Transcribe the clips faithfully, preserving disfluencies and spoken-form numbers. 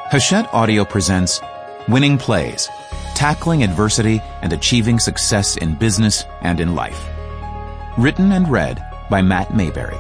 Hachette Audio presents Winning Plays, Tackling Adversity and Achieving Success in Business and in Life. Written and read by Matt Mayberry.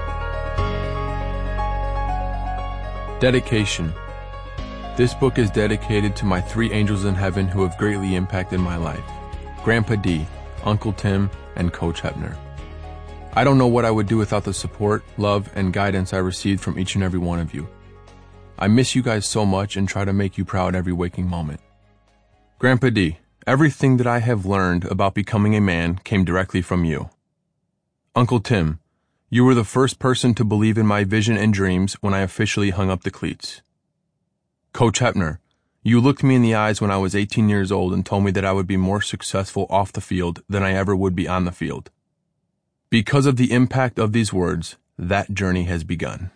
Dedication. This book is dedicated to my three angels in heaven who have greatly impacted my life. Grandpa D, Uncle Tim, and Coach Hepner. I don't know what I would do without the support, love, and guidance I received from each and every one of you. I miss you guys so much and try to make you proud every waking moment. Grandpa D, everything that I have learned about becoming a man came directly from you. Uncle Tim, you were the first person to believe in my vision and dreams when I officially hung up the cleats. Coach Hepner, you looked me in the eyes when I was eighteen years old and told me that I would be more successful off the field than I ever would be on the field. Because of the impact of these words, that journey has begun.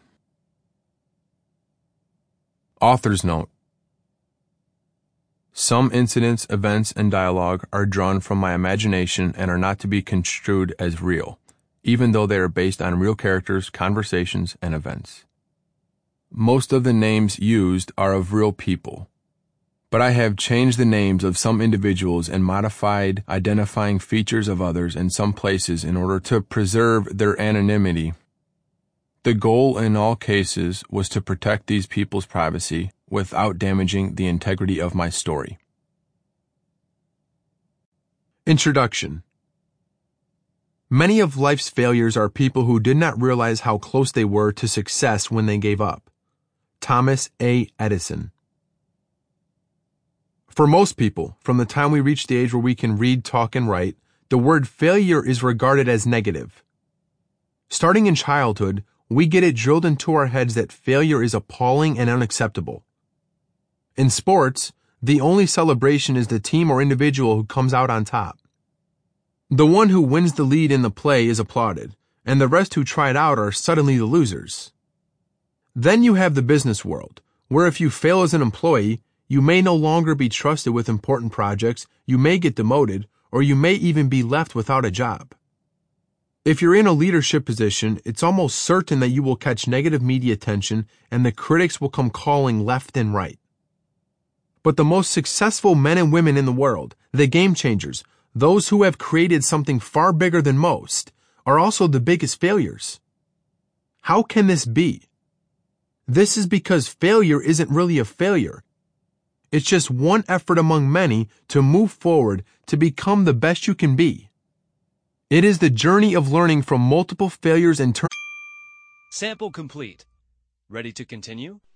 Author's note. Some incidents, events, and dialogue are drawn from my imagination and are not to be construed as real, even though they are based on real characters, conversations, and events. Most of the names used are of real people, but I have changed the names of some individuals and modified identifying features of others in some places in order to preserve their anonymity. The goal in all cases was to protect these people's privacy without damaging the integrity of my story. Introduction. Many of life's failures are people who did not realize how close they were to success when they gave up. Thomas A. Edison. For most people, from the time we reach the age where we can read, talk, and write, the word failure is regarded as negative. Starting in childhood, we get it drilled into our heads that failure is appalling and unacceptable. In sports, the only celebration is the team or individual who comes out on top. The one who wins the lead in the play is applauded, and the rest who tried out are suddenly the losers. Then you have the business world, where if you fail as an employee, you may no longer be trusted with important projects, you may get demoted, or you may even be left without a job. If you're in a leadership position, it's almost certain that you will catch negative media attention and the critics will come calling left and right. But the most successful men and women in the world, the game changers, those who have created something far bigger than most, are also the biggest failures. How can this be? This is because failure isn't really a failure. It's just one effort among many to move forward to become the best you can be. It is the journey of learning from multiple failures and turn. Sample complete. Ready to continue?